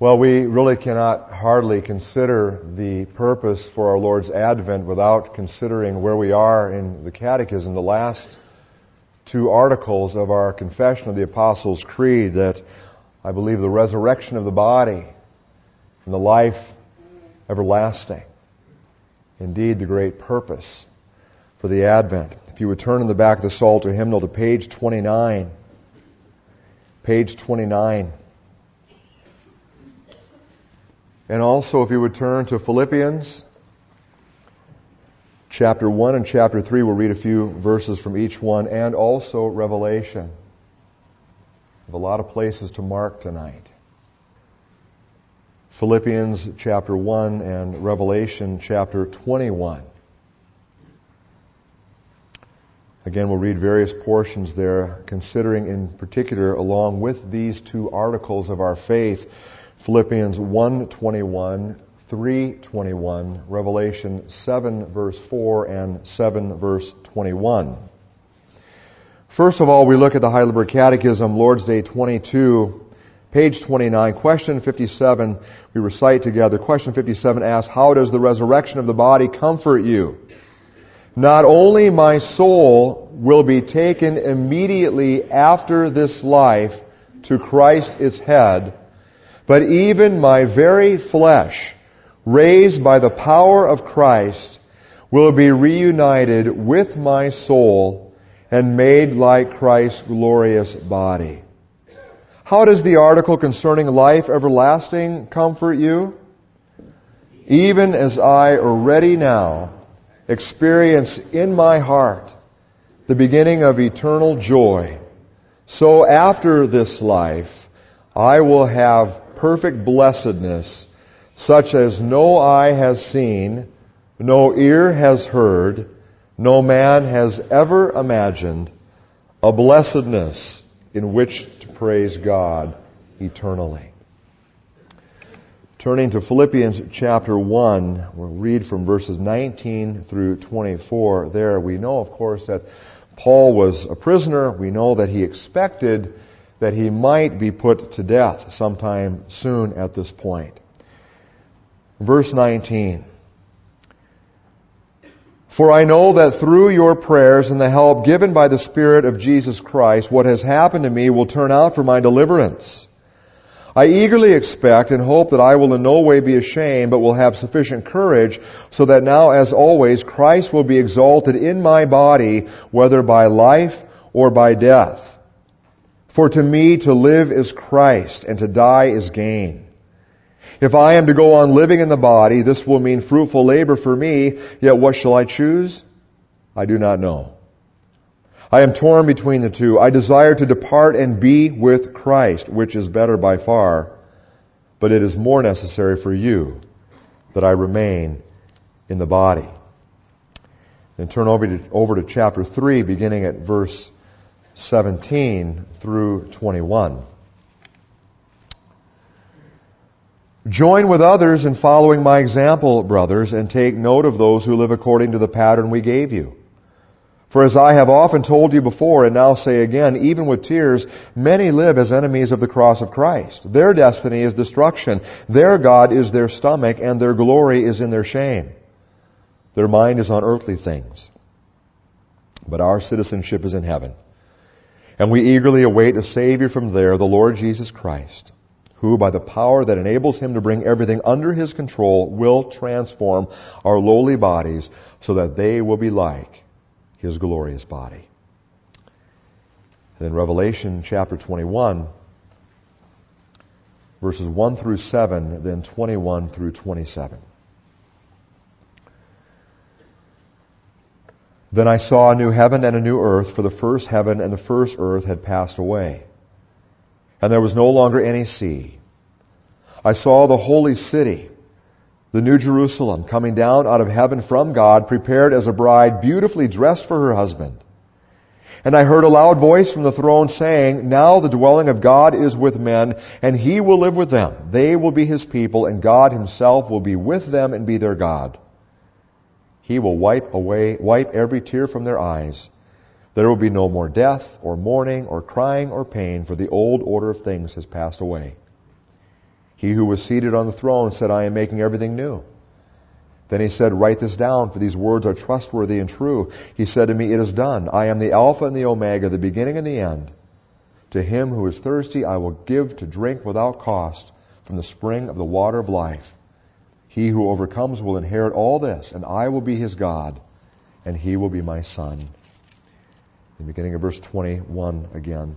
Well, we really cannot hardly consider the purpose for our Lord's advent without considering where we are in the Catechism, the last two articles of our Confession of the Apostles' Creed, that I believe the resurrection of the body and the life everlasting. Indeed, the great purpose for the Advent. If you would turn in the back of the Psalter hymnal to page 29. Page 29. And also, if you would turn to Philippians, chapter 1 and chapter 3, we'll read a few verses from each one, and also Revelation. We have a lot of places to mark tonight. Philippians chapter 1 and Revelation chapter 21. Again, we'll read various portions there, considering in particular, along with these two articles of our faith, Philippians 1:21, 3:21, Revelation 7 verse 4 and 7 verse 21. First of all, we look at the Heidelberg Catechism, Lord's Day 22, page 29, question 57. We recite together. Question 57 asks, how does the resurrection of the body comfort you? Not only my soul will be taken immediately after this life to Christ its head, but even my very flesh, raised by the power of Christ, will be reunited with my soul and made like Christ's glorious body. How does the article concerning life everlasting comfort you? Even as I already now experience in my heart the beginning of eternal joy, so after this life I will have perfect blessedness, such as no eye has seen, no ear has heard, no man has ever imagined, a blessedness in which to praise God eternally. Turning to Philippians chapter 1, we'll read from verses 19 through 24. There we know, of course, that Paul was a prisoner. We know that he expected that he might be put to death sometime soon at this point. Verse 19. For I know that through your prayers and the help given by the Spirit of Jesus Christ, what has happened to me will turn out for my deliverance. I eagerly expect and hope that I will in no way be ashamed, but will have sufficient courage, so that now, as always, Christ will be exalted in my body, whether by life or by death. For to me to live is Christ, and to die is gain. If I am to go on living in the body, this will mean fruitful labor for me, yet what shall I choose? I do not know. I am torn between the two. I desire to depart and be with Christ, which is better by far, but it is more necessary for you that I remain in the body. Then turn over to chapter 3, beginning at verse 17 through 21. Join with others in following my example, brothers, and take note of those who live according to the pattern we gave you. For as I have often told you before, and now say again, even with tears, many live as enemies of the cross of Christ. Their destiny is destruction. Their God is their stomach, and their glory is in their shame. Their mind is on earthly things. But our citizenship is in heaven. And we eagerly await a Savior from there, the Lord Jesus Christ, who, by the power that enables Him to bring everything under His control, will transform our lowly bodies so that they will be like His glorious body. And then Revelation chapter 21, verses 1 through 7, then 21 through 27. Then I saw a new heaven and a new earth, for the first heaven and the first earth had passed away, and there was no longer any sea. I saw the holy city, the New Jerusalem, coming down out of heaven from God, prepared as a bride, beautifully dressed for her husband. And I heard a loud voice from the throne saying, now the dwelling of God is with men, and He will live with them. They will be His people, and God Himself will be with them and be their God. He will wipe every tear from their eyes. There will be no more death, or mourning, or crying, or pain, for the old order of things has passed away. He who was seated on the throne said, I am making everything new. Then he said, write this down, for these words are trustworthy and true. He said to me, it is done. I am the Alpha and the Omega, the beginning and the end. To him who is thirsty, I will give to drink without cost from the spring of the water of life. He who overcomes will inherit all this, and I will be his God, and he will be my son. The beginning of verse 21 again.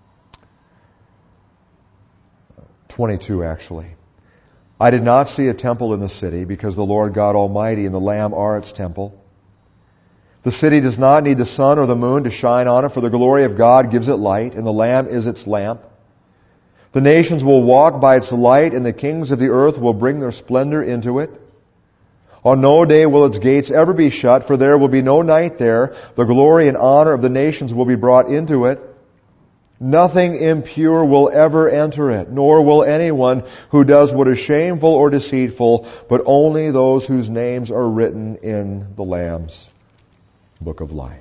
22 actually. I did not see a temple in the city, because the Lord God Almighty and the Lamb are its temple. The city does not need the sun or the moon to shine on it, for the glory of God gives it light, and the Lamb is its lamp. The nations will walk by its light, and the kings of the earth will bring their splendor into it. On no day will its gates ever be shut, for there will be no night there. The glory and honor of the nations will be brought into it. Nothing impure will ever enter it, nor will anyone who does what is shameful or deceitful, but only those whose names are written in the Lamb's book of life.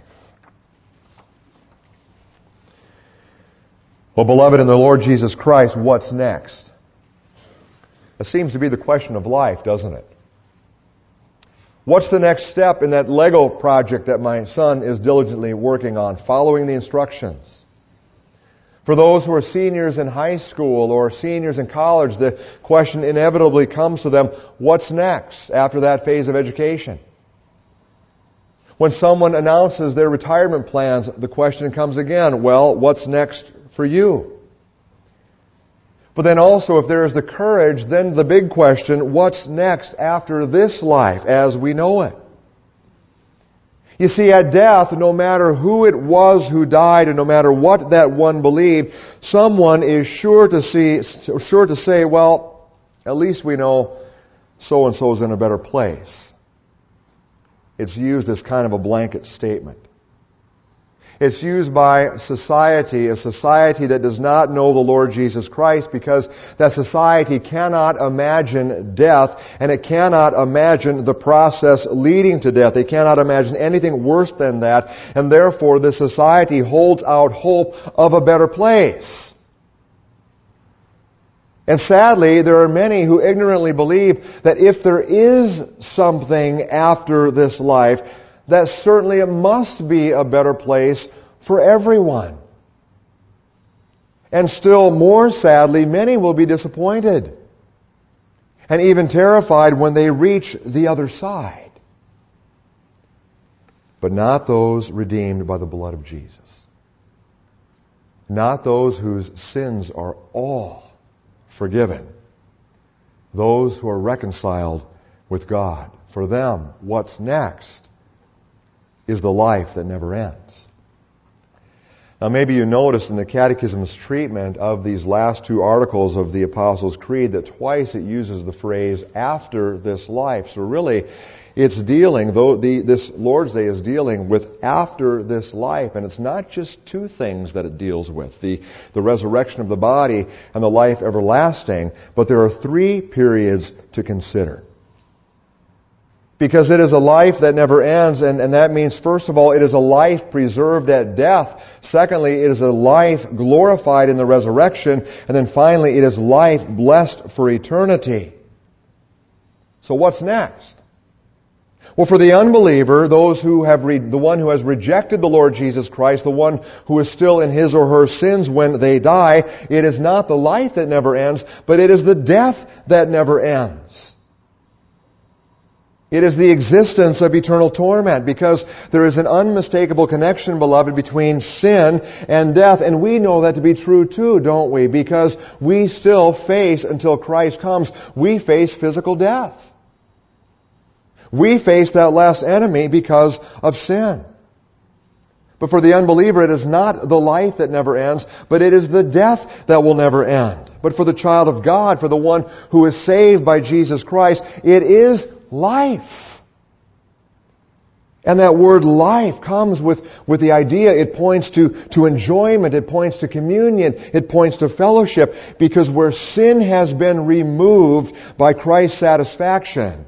Well, beloved, in the Lord Jesus Christ, what's next? That seems to be the question of life, doesn't it? What's the next step in that Lego project that my son is diligently working on, following the instructions? For those who are seniors in high school or seniors in college, the question inevitably comes to them, what's next after that phase of education? When someone announces their retirement plans, the question comes again, well, what's next for you? But then also, if there is the courage, then the big question, what's next after this life as we know it? You see, at death, no matter who it was who died and no matter what that one believed, someone is sure to say, well, at least we know so-and-so's in a better place. It's used as kind of a blanket statement. It's used by society, a society that does not know the Lord Jesus Christ, because that society cannot imagine death, and it cannot imagine the process leading to death. They cannot imagine anything worse than that, and therefore this society holds out hope of a better place. And sadly, there are many who ignorantly believe that if there is something after this life, that certainly it must be a better place for everyone. And still more sadly, many will be disappointed and even terrified when they reach the other side. But not those redeemed by the blood of Jesus. Not those whose sins are all forgiven. Those who are reconciled with God. For them, what's next is the life that never ends. Now maybe you noticed in the Catechism's treatment of these last two articles of the Apostles' Creed that twice it uses the phrase, after this life. So really, it's dealing, this Lord's Day is dealing with after this life. And it's not just two things that it deals with, the resurrection of the body and the life everlasting, but there are three periods to consider. Because it is a life that never ends, and that means, first of all, it is a life preserved at death. Secondly, it is a life glorified in the resurrection. And then finally, it is life blessed for eternity. So what's next? Well, for the unbeliever, the one who has rejected the Lord Jesus Christ, the one who is still in his or her sins when they die, it is not the life that never ends, but it is the death that never ends. It is the existence of eternal torment, because there is an unmistakable connection, beloved, between sin and death. And we know that to be true too, don't we? Because we still face, until Christ comes, we face physical death. We face that last enemy because of sin. But for the unbeliever, it is not the life that never ends, but it is the death that will never end. But for the child of God, for the one who is saved by Jesus Christ, it is life. And that word life comes with the idea, it points to enjoyment, it points to communion, it points to fellowship, because where sin has been removed by Christ's satisfaction,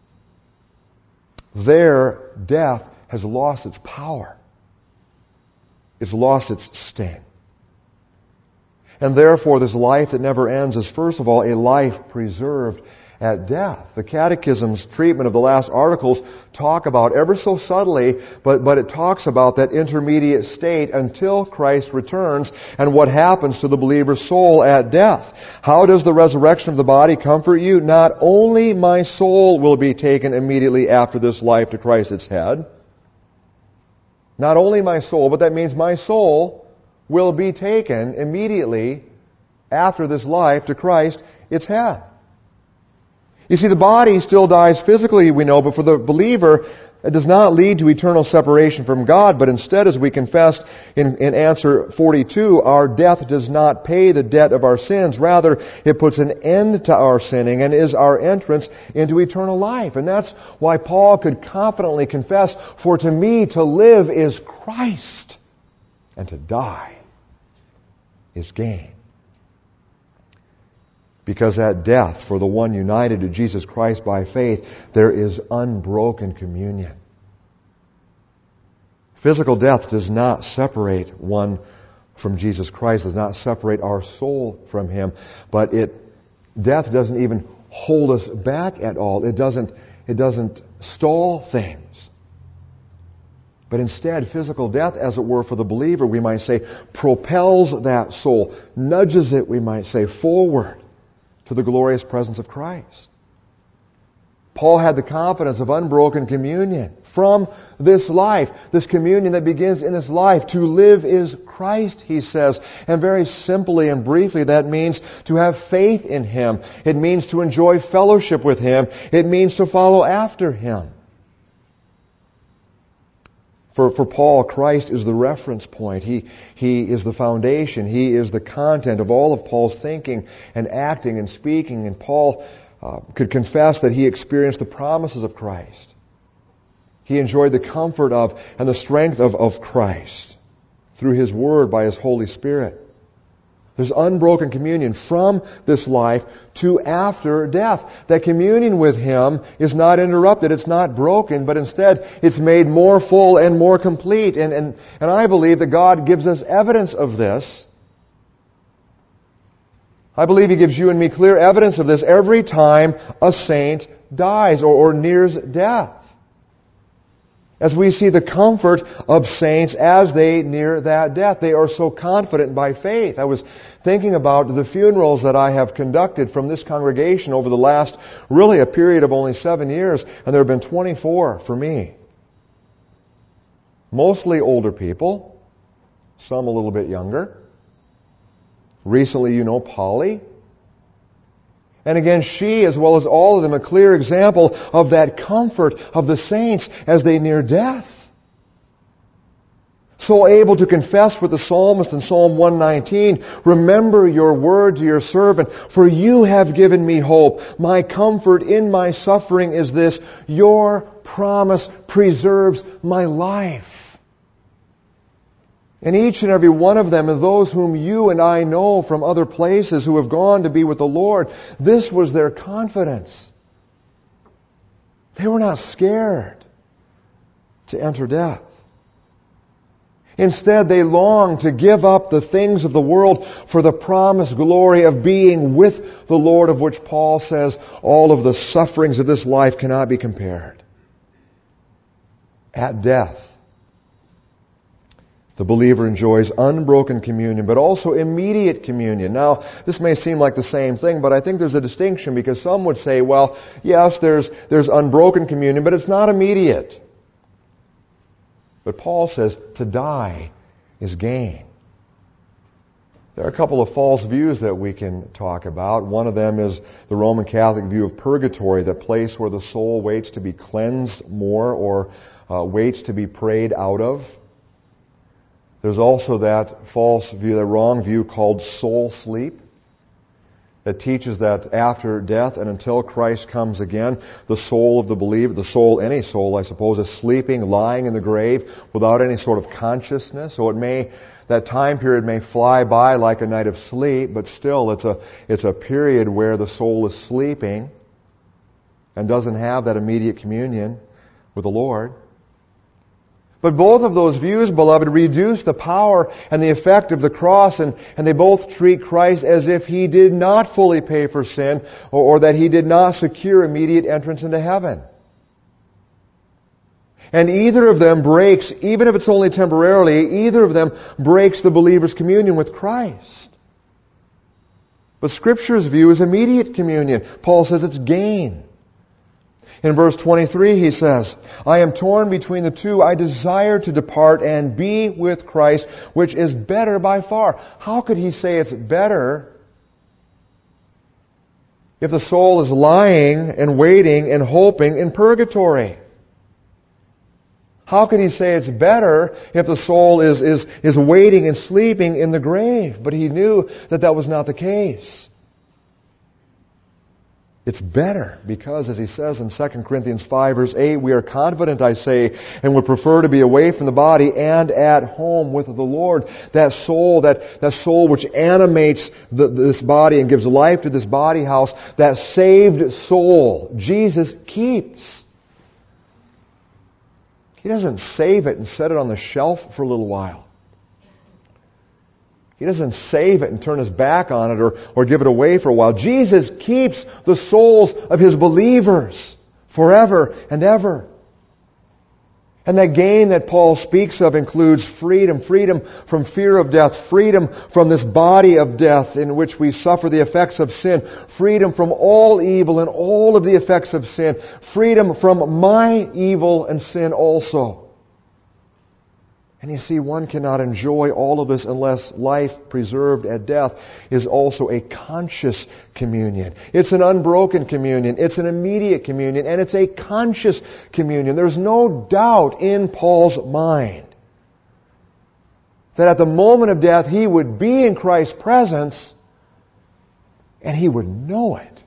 there death has lost its power. It's lost its sting. And therefore, this life that never ends is, first of all, a life preserved at death. The Catechism's treatment of the last articles talk about, ever so subtly, but it talks about that intermediate state until Christ returns and what happens to the believer's soul at death. How does the resurrection of the body comfort you? Not only my soul will be taken immediately after this life to Christ its head. Not only my soul, but that means my soul will be taken immediately after this life to Christ its head. You see, the body still dies physically, we know, but for the believer, it does not lead to eternal separation from God, but instead, as we confessed in answer 42, our death does not pay the debt of our sins. Rather, it puts an end to our sinning and is our entrance into eternal life. And that's why Paul could confidently confess, "For to me to live is Christ, and to die is gain." Because at death, for the one united to Jesus Christ by faith, there is unbroken communion. Physical death does not separate one from Jesus Christ, does not separate our soul from Him, but death doesn't even hold us back at all. It doesn't stall things. But instead, physical death, as it were, for the believer, we might say, propels that soul, nudges it, we might say, forward to the glorious presence of Christ. Paul had the confidence of unbroken communion from this life, this communion that begins in this life. To live is Christ, he says. And very simply and briefly, that means to have faith in Him. It means to enjoy fellowship with Him. It means to follow after Him. For Paul, Christ is the reference point. He is the foundation. He is the content of all of Paul's thinking and acting and speaking. And Paul could confess that he experienced the promises of Christ. He enjoyed the comfort of and the strength of Christ through His Word by His Holy Spirit. There's unbroken communion from this life to after death. That communion with Him is not interrupted, it's not broken, but instead it's made more full and more complete. And I believe that God gives us evidence of this. I believe He gives you and me clear evidence of this every time a saint dies or nears death. As we see the comfort of saints as they near that death. They are so confident by faith. I was thinking about the funerals that I have conducted from this congregation over the last, really a period of only 7 years, and there have been 24 for me. Mostly older people, some a little bit younger. Recently, you know Polly. And again, she, as well as all of them, a clear example of that comfort of the saints as they near death. So able to confess with the psalmist in Psalm 119, "Remember your word to your servant, for you have given me hope. My comfort in my suffering is this, your promise preserves my life." And each and every one of them, and those whom you and I know from other places who have gone to be with the Lord, this was their confidence. They were not scared to enter death. Instead, they longed to give up the things of the world for the promised glory of being with the Lord, of which Paul says all of the sufferings of this life cannot be compared. At death, the believer enjoys unbroken communion, but also immediate communion. Now, this may seem like the same thing, but I think there's a distinction, because some would say, well, yes, there's unbroken communion, but it's not immediate. But Paul says to die is gain. There are a couple of false views that we can talk about. One of them is the Roman Catholic view of purgatory, that place where the soul waits to be cleansed more or waits to be prayed out of. There's also that false view, that wrong view called soul sleep, that teaches that after death and until Christ comes again, the soul of the believer, any soul, I suppose, is sleeping, lying in the grave without any sort of consciousness. So that time period may fly by like a night of sleep, but still it's a period where the soul is sleeping and doesn't have that immediate communion with the Lord. But both of those views, beloved, reduce the power and the effect of the cross, and they both treat Christ as if He did not fully pay for sin, or that He did not secure immediate entrance into heaven. And either of them breaks, even if it's only temporarily, either of them breaks the believer's communion with Christ. But Scripture's view is immediate communion. Paul says it's gain. In verse 23 he says, I am torn between the two. I desire to depart and be with Christ, which is better by far. How could he say it's better if the soul is lying and waiting and hoping in purgatory? How can he say it's better if the soul is waiting and sleeping in the grave? But he knew that was not the case. It's better because, as he says in 2 Corinthians 5, verse 8, we are confident, I say, and would prefer to be away from the body and at home with the Lord. That soul which animates this body and gives life to this body house, that saved soul, Jesus keeps. He doesn't save it and set it on the shelf for a little while. He doesn't save it and turn His back on it or give it away for a while. Jesus keeps the souls of His believers forever and ever. And that gain that Paul speaks of includes freedom from fear of death, freedom from this body of death in which we suffer the effects of sin, freedom from all evil and all of the effects of sin, freedom from my evil and sin also. And you see, one cannot enjoy all of this unless life preserved at death is also a conscious communion. It's an unbroken communion. It's an immediate communion. And it's a conscious communion. There's no doubt in Paul's mind that at the moment of death he would be in Christ's presence and he would know it.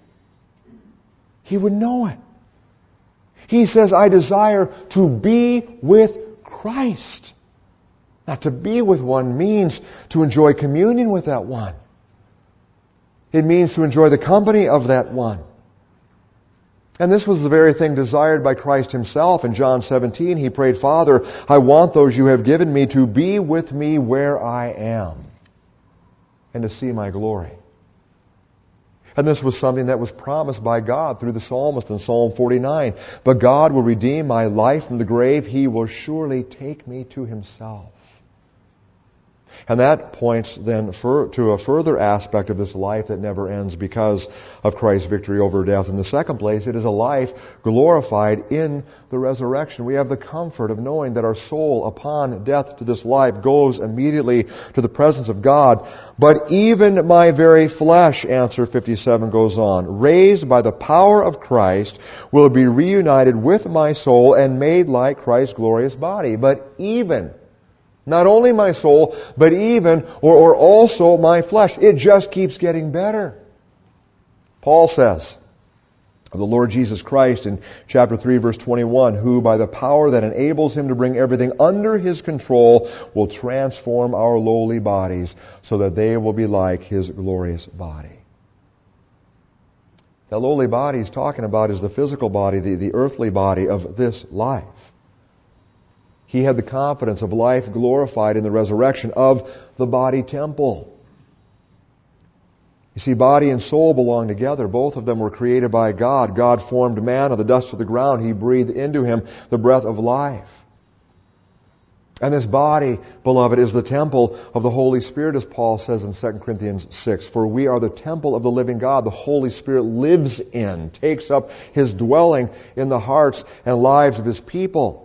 He would know it. He says, I desire to be with Christ. Now, to be with one means to enjoy communion with that one. It means to enjoy the company of that one. And this was the very thing desired by Christ Himself. In John 17, He prayed, Father, I want those You have given Me to be with Me where I am and to see My glory. And this was something that was promised by God through the psalmist in Psalm 49. But God will redeem my life from the grave. He will surely take me to Himself. And that points then to a further aspect of this life that never ends because of Christ's victory over death. In the second place, it is a life glorified in the resurrection. We have the comfort of knowing that our soul, upon death to this life, goes immediately to the presence of God. But even my very flesh, answer 57 goes on, raised by the power of Christ, will be reunited with my soul and made like Christ's glorious body. But even, not only my soul, but even or also my flesh. It just keeps getting better. Paul says of the Lord Jesus Christ in chapter 3, verse 21, who by the power that enables Him to bring everything under His control will transform our lowly bodies so that they will be like His glorious body. That lowly body He's talking about is the physical body, the earthly body of this life. He had the confidence of life glorified in the resurrection of the body temple. You see, body and soul belong together. Both of them were created by God. God formed man of the dust of the ground. He breathed into him the breath of life. And this body, beloved, is the temple of the Holy Spirit, as Paul says in 2 Corinthians 6. For we are the temple of the living God. The Holy Spirit lives in, takes up His dwelling in the hearts and lives of His people.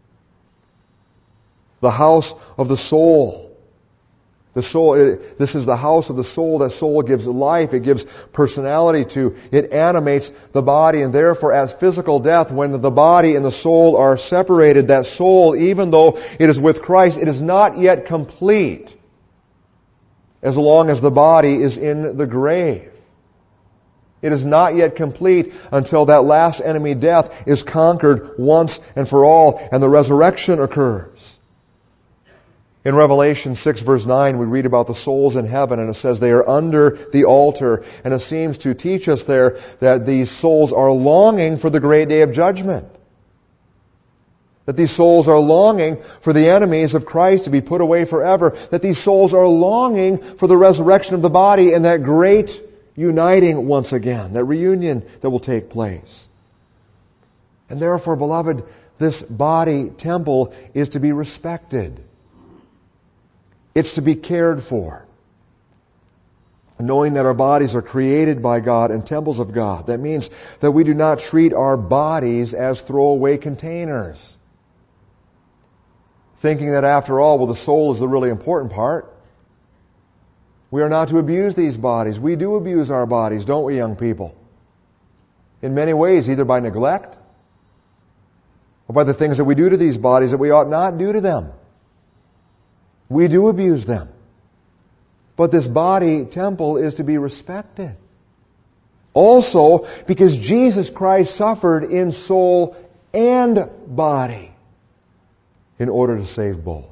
The house of the soul. The soul, this is the house of the soul. That soul gives life. It gives personality to. It animates the body. And therefore, as physical death, when the body and the soul are separated, that soul, even though it is with Christ, it is not yet complete as long as the body is in the grave. It is not yet complete until that last enemy, death, is conquered once and for all, and the resurrection occurs. In Revelation 6 verse 9, we read about the souls in heaven, and it says they are under the altar. And it seems to teach us there that these souls are longing for the great day of judgment. That these souls are longing for the enemies of Christ to be put away forever. That these souls are longing for the resurrection of the body and that great uniting once again, that reunion that will take place. And therefore, beloved, this body temple is to be respected. It's to be cared for. Knowing that our bodies are created by God and temples of God. That means that we do not treat our bodies as throwaway containers. Thinking that after all, well, the soul is the really important part. We are not to abuse these bodies. We do abuse our bodies, don't we, young people? In many ways, either by neglect or by the things that we do to these bodies that we ought not do to them. We do abuse them. But this body temple is to be respected. Also, because Jesus Christ suffered in soul and body in order to save both.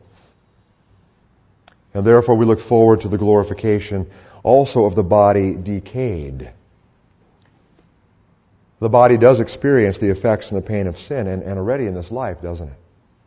And therefore we look forward to the glorification also of the body decayed. The body does experience the effects and the pain of sin, and already in this life, doesn't it?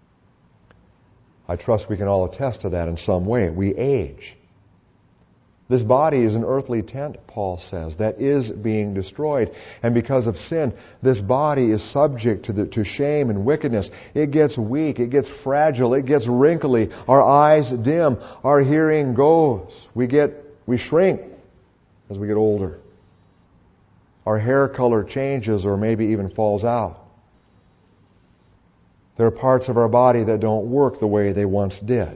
I trust we can all attest to that in some way. We age. This body is an earthly tent, Paul says, that is being destroyed. And because of sin, this body is subject to shame and wickedness. It gets weak, it gets fragile, it gets wrinkly. Our eyes dim, our hearing goes. We shrink as we get older. Our hair color changes or maybe even falls out. There are parts of our body that don't work the way they once did.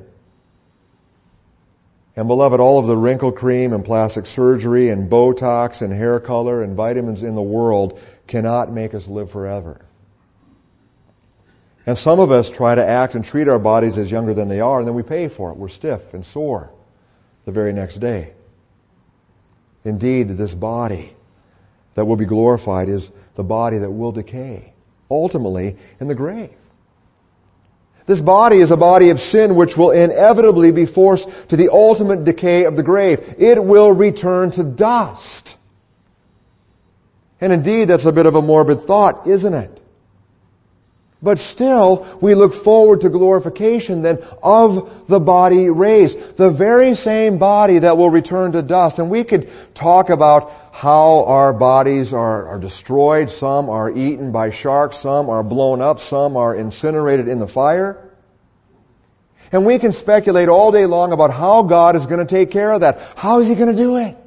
And beloved, all of the wrinkle cream and plastic surgery and Botox and hair color and vitamins in the world cannot make us live forever. And some of us try to act and treat our bodies as younger than they are, and then we pay for it. We're stiff and sore the very next day. Indeed, this body that will be glorified is the body that will decay, ultimately in the grave. This body is a body of sin which will inevitably be forced to the ultimate decay of the grave. It will return to dust. And indeed, that's a bit of a morbid thought, isn't it? But still, we look forward to glorification then of the body raised. The very same body that will return to dust. And we could talk about how our bodies are destroyed. Some are eaten by sharks. Some are blown up. Some are incinerated in the fire. And we can speculate all day long about how God is going to take care of that. How is He going to do it?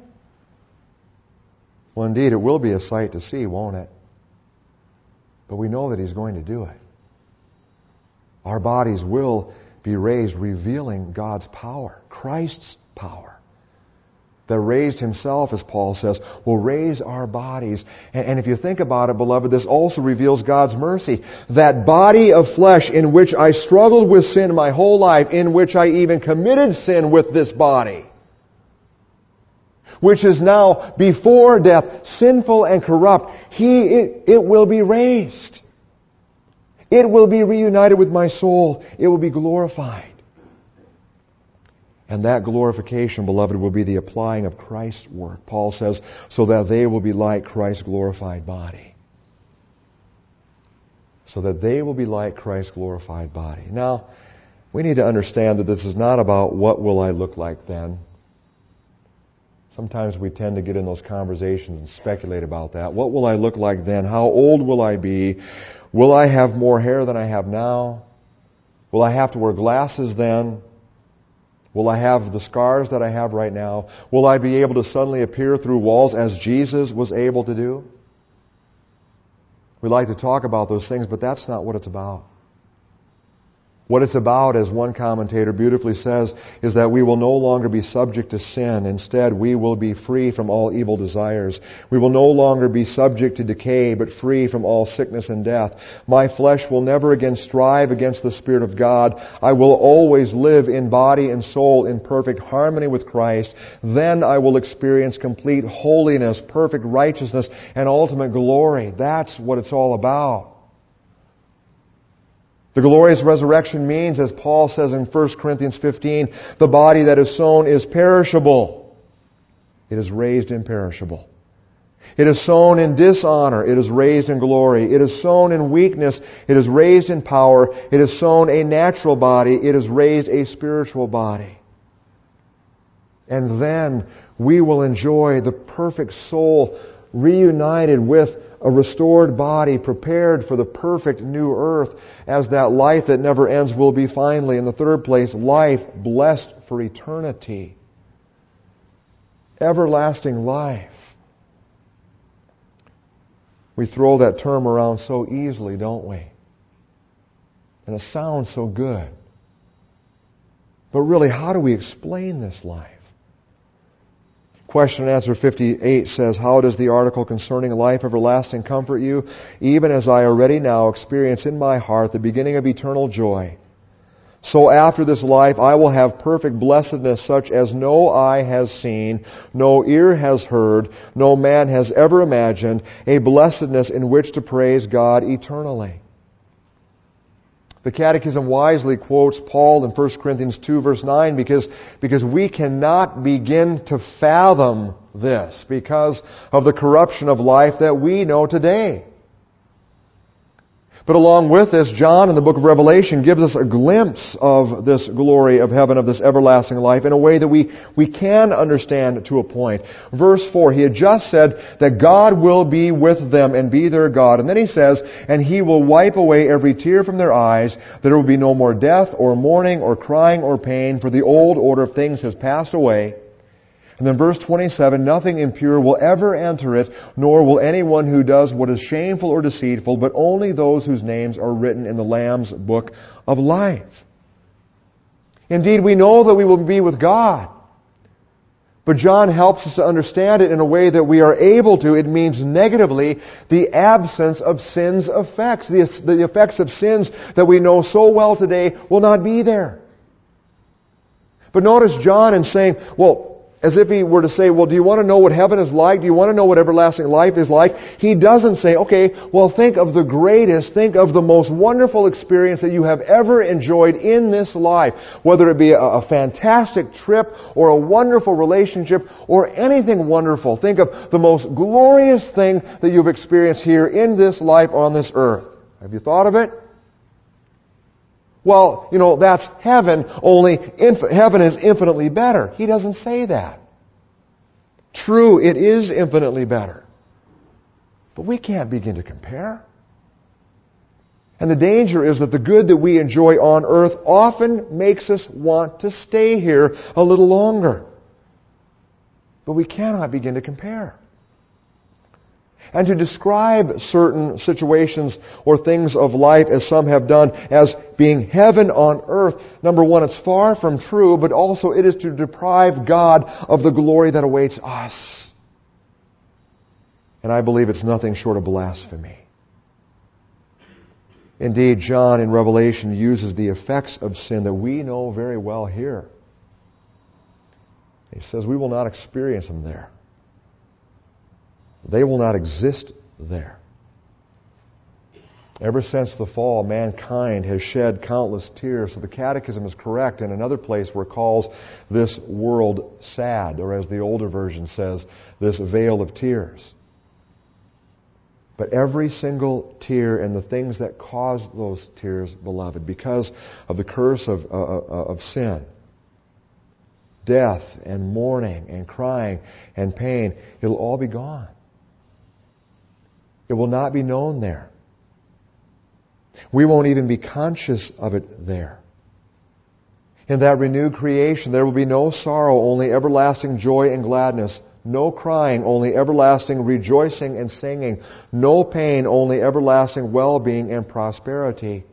Well, indeed, it will be a sight to see, won't it? But we know that He's going to do it. Our bodies will be raised, revealing God's power, Christ's power. That raised Himself, as Paul says, will raise our bodies. And if you think about it, beloved, this also reveals God's mercy. That body of flesh in which I struggled with sin my whole life, in which I even committed sin with this body, which is now before death sinful and corrupt, it will be raised. It will be reunited with my soul. It will be glorified. And that glorification, beloved, will be the applying of Christ's work. Paul says, so that they will be like Christ's glorified body. So that they will be like Christ's glorified body. Now, we need to understand that this is not about what will I look like then. Sometimes we tend to get in those conversations and speculate about that. What will I look like then? How old will I be? Will I have more hair than I have now? Will I have to wear glasses then? Will I have the scars that I have right now? Will I be able to suddenly appear through walls as Jesus was able to do? We like to talk about those things, but that's not what it's about. What it's about, as one commentator beautifully says, is that we will no longer be subject to sin. Instead, we will be free from all evil desires. We will no longer be subject to decay, but free from all sickness and death. My flesh will never again strive against the Spirit of God. I will always live in body and soul in perfect harmony with Christ. Then I will experience complete holiness, perfect righteousness, and ultimate glory. That's what it's all about. The glorious resurrection means, as Paul says in 1 Corinthians 15, the body that is sown is perishable. It is raised imperishable. It is sown in dishonor, it is raised in glory. It is sown in weakness, it is raised in power. It is sown a natural body, it is raised a spiritual body. And then we will enjoy the perfect soul reunited with a restored body, prepared for the perfect new earth, as that life that never ends will be finally. In the third place, life blessed for eternity. Everlasting life. We throw that term around so easily, don't we? And it sounds so good. But really, how do we explain this life? Question and answer 58 says, how does the article concerning life everlasting comfort you, even as I already now experience in my heart the beginning of eternal joy? So after this life I will have perfect blessedness such as no eye has seen, no ear has heard, no man has ever imagined, a blessedness in which to praise God eternally. The Catechism wisely quotes Paul in 1 Corinthians 2 verse 9 because we cannot begin to fathom this because of the corruption of life that we know today. But along with this, John in the book of Revelation gives us a glimpse of this glory of heaven, of this everlasting life, in a way that we can understand to a point. Verse 4, he had just said that God will be with them and be their God. And then he says, and he will wipe away every tear from their eyes. There will be no more death or mourning or crying or pain, for the old order of things has passed away. And then verse 27, nothing impure will ever enter it, nor will anyone who does what is shameful or deceitful, but only those whose names are written in the Lamb's book of life. Indeed, we know that we will be with God. But John helps us to understand it in a way that we are able to. It means negatively the absence of sin's effects. The effects of sins that we know so well today will not be there. But notice John in saying, well, as if he were to say, well, do you want to know what heaven is like? Do you want to know what everlasting life is like? He doesn't say, okay, well, think of the greatest, think of the most wonderful experience that you have ever enjoyed in this life. Whether it be a fantastic trip or a wonderful relationship or anything wonderful. Think of the most glorious thing that you've experienced here in this life on this earth. Have you thought of it? Well, that's heaven, only heaven is infinitely better. He doesn't say that. True, it is infinitely better. But we can't begin to compare. And the danger is that the good that we enjoy on earth often makes us want to stay here a little longer. But we cannot begin to compare. And to describe certain situations or things of life, as some have done, as being heaven on earth, number one, it's far from true, but also it is to deprive God of the glory that awaits us. And I believe it's nothing short of blasphemy. Indeed, John in Revelation uses the effects of sin that we know very well here. He says we will not experience them there. They will not exist there. Ever since the fall, mankind has shed countless tears. So the Catechism is correct in another place where it calls this world sad, or as the older version says, this vale of tears. But every single tear and the things that cause those tears, beloved, because of the curse of sin, death and mourning and crying and pain, it'll all be gone. It will not be known there. We won't even be conscious of it there. In that renewed creation, there will be no sorrow, only everlasting joy and gladness. No crying, only everlasting rejoicing and singing. No pain, only everlasting well-being and prosperity.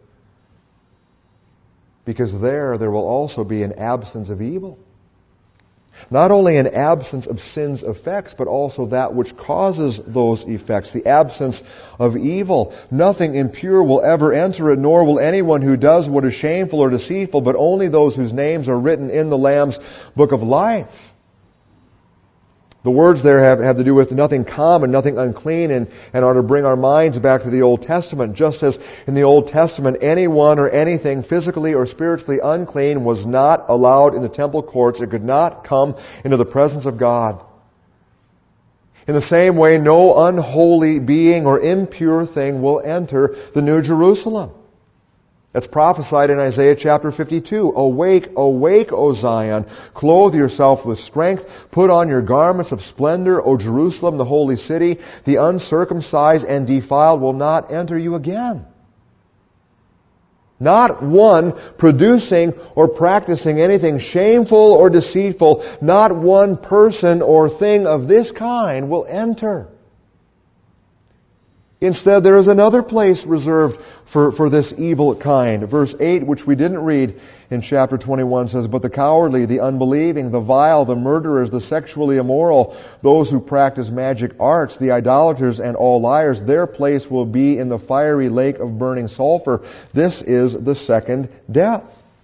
Because there will also be an absence of evil. Not only an absence of sin's effects, but also that which causes those effects, the absence of evil. Nothing impure will ever enter it, nor will anyone who does what is shameful or deceitful, but only those whose names are written in the Lamb's book of life. The words there have to do with nothing common, nothing unclean, and are to bring our minds back to the Old Testament. Just as in the Old Testament, anyone or anything physically or spiritually unclean was not allowed in the temple courts. It could not come into the presence of God. In the same way, no unholy being or impure thing will enter the New Jerusalem. That's prophesied in Isaiah chapter 52. Awake, awake, O Zion. Clothe yourself with strength. Put on your garments of splendor, O Jerusalem, the holy city. The uncircumcised and defiled will not enter you again. Not one producing or practicing anything shameful or deceitful. Not one person or thing of this kind will enter. Instead, there is another place reserved for this evil kind. Verse 8, which we didn't read in chapter 21, says, "But the cowardly, the unbelieving, the vile, the murderers, the sexually immoral, those who practice magic arts, the idolaters, and all liars, their place will be in the fiery lake of burning sulfur. This is the second death."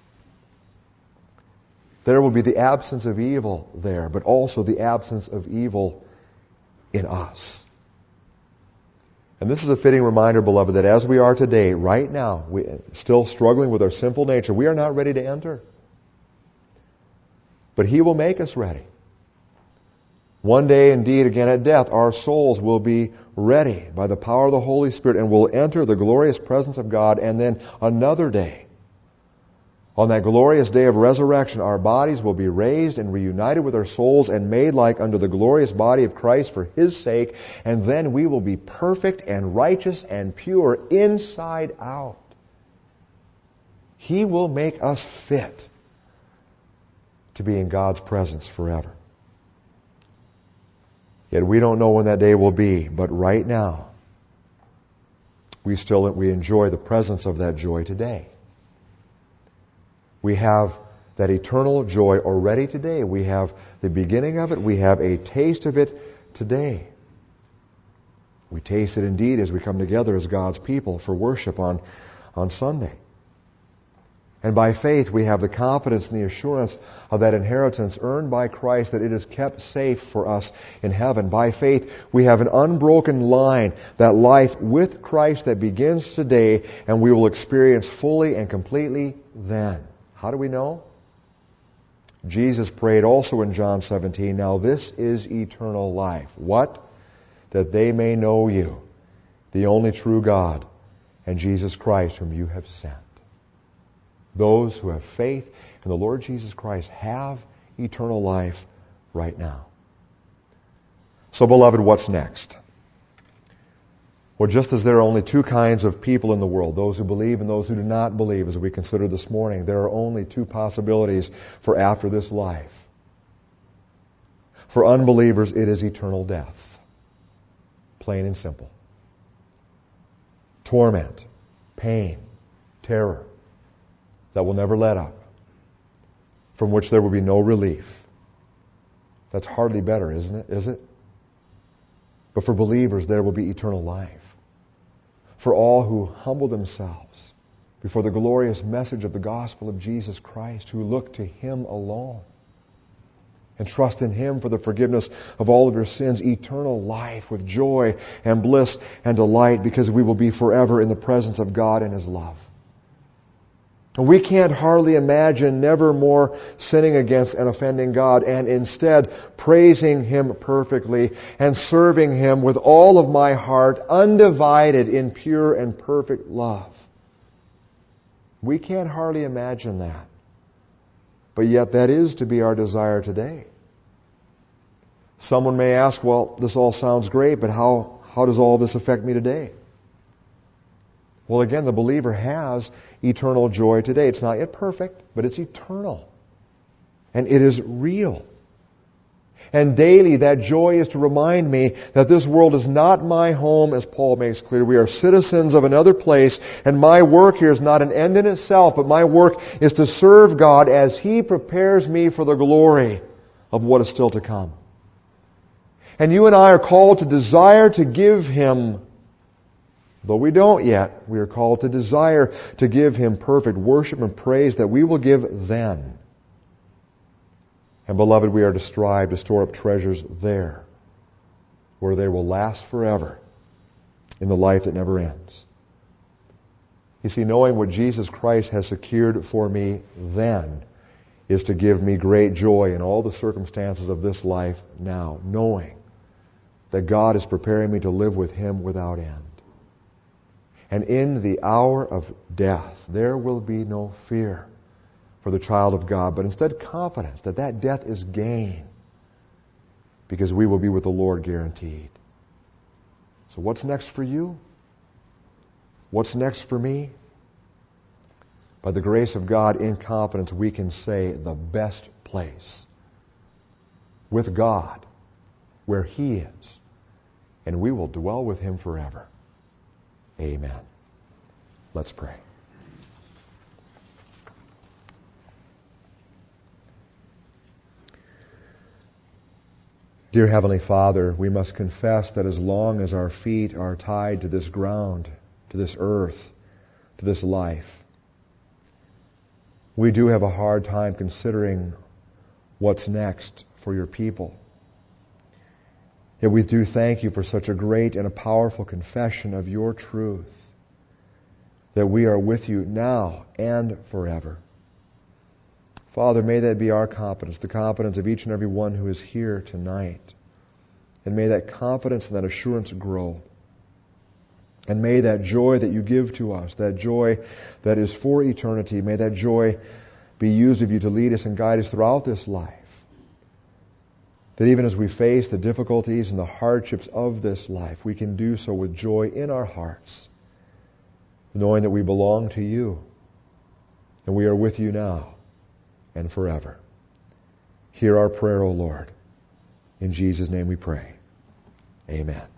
There will be the absence of evil there, but also the absence of evil in us. And this is a fitting reminder, beloved, that as we are today, right now, we still struggling with our sinful nature, we are not ready to enter. But He will make us ready. One day, indeed, again at death, our souls will be ready by the power of the Holy Spirit and will enter the glorious presence of God. And then another day, on that glorious day of resurrection, our bodies will be raised and reunited with our souls and made like unto the glorious body of Christ for His sake. And then we will be perfect and righteous and pure inside out. He will make us fit to be in God's presence forever. Yet we don't know when that day will be, but right now, we enjoy the presence of that joy today. We have that eternal joy already today. We have the beginning of it. We have a taste of it today. We taste it indeed as we come together as God's people for worship on Sunday. And by faith we have the confidence and the assurance of that inheritance earned by Christ, that it is kept safe for us in heaven. By faith we have an unbroken line, that life with Christ that begins today and we will experience fully and completely then. How do we know? Jesus prayed also in John 17, "Now this is eternal life." What? That they may know you, the only true God, and Jesus Christ whom you have sent. Those who have faith in the Lord Jesus Christ have eternal life right now. So, beloved, what's next? Well, just as there are only two kinds of people in the world, those who believe and those who do not believe, as we considered this morning, there are only two possibilities for after this life. For unbelievers, it is eternal death. Plain and simple. Torment, pain, terror that will never let up, from which there will be no relief. That's hardly better, isn't it? Is it? But for believers, there will be eternal life. For all who humble themselves before the glorious message of the gospel of Jesus Christ, who look to Him alone and trust in Him for the forgiveness of all of your sins, eternal life with joy and bliss and delight, because we will be forever in the presence of God and His love. We can't hardly imagine never more sinning against and offending God, and instead praising Him perfectly and serving Him with all of my heart, undivided in pure and perfect love. We can't hardly imagine that. But yet that is to be our desire today. Someone may ask, well, this all sounds great, but how does all this affect me today? Well, again, the believer has eternal joy today. It's not yet perfect, but it's eternal. And it is real. And daily that joy is to remind me that this world is not my home, as Paul makes clear. We are citizens of another place, and my work here is not an end in itself, but my work is to serve God as He prepares me for the glory of what is still to come. And you and I are called to desire to give Him, though we don't yet, we are called to desire to give Him perfect worship and praise that we will give then. And beloved, we are to strive to store up treasures there, where they will last forever in the life that never ends. You see, knowing what Jesus Christ has secured for me then is to give me great joy in all the circumstances of this life now, knowing that God is preparing me to live with Him without end. And in the hour of death, there will be no fear for the child of God, but instead confidence that that death is gain, because we will be with the Lord guaranteed. So what's next for you? What's next for me? By the grace of God, in confidence, we can say the best place with God, where He is, and we will dwell with Him forever. Amen. Let's pray. Dear Heavenly Father, we must confess that as long as our feet are tied to this ground, to this earth, to this life, we do have a hard time considering what's next for your people. Yet we do thank you for such a great and a powerful confession of your truth, that we are with you now and forever. Father, may that be our confidence, the confidence of each and every one who is here tonight. And may that confidence and that assurance grow. And may that joy that you give to us, that joy that is for eternity, may that joy be used of you to lead us and guide us throughout this life. That even as we face the difficulties and the hardships of this life, we can do so with joy in our hearts, knowing that we belong to you and we are with you now and forever. Hear our prayer, O Lord. In Jesus' name we pray. Amen.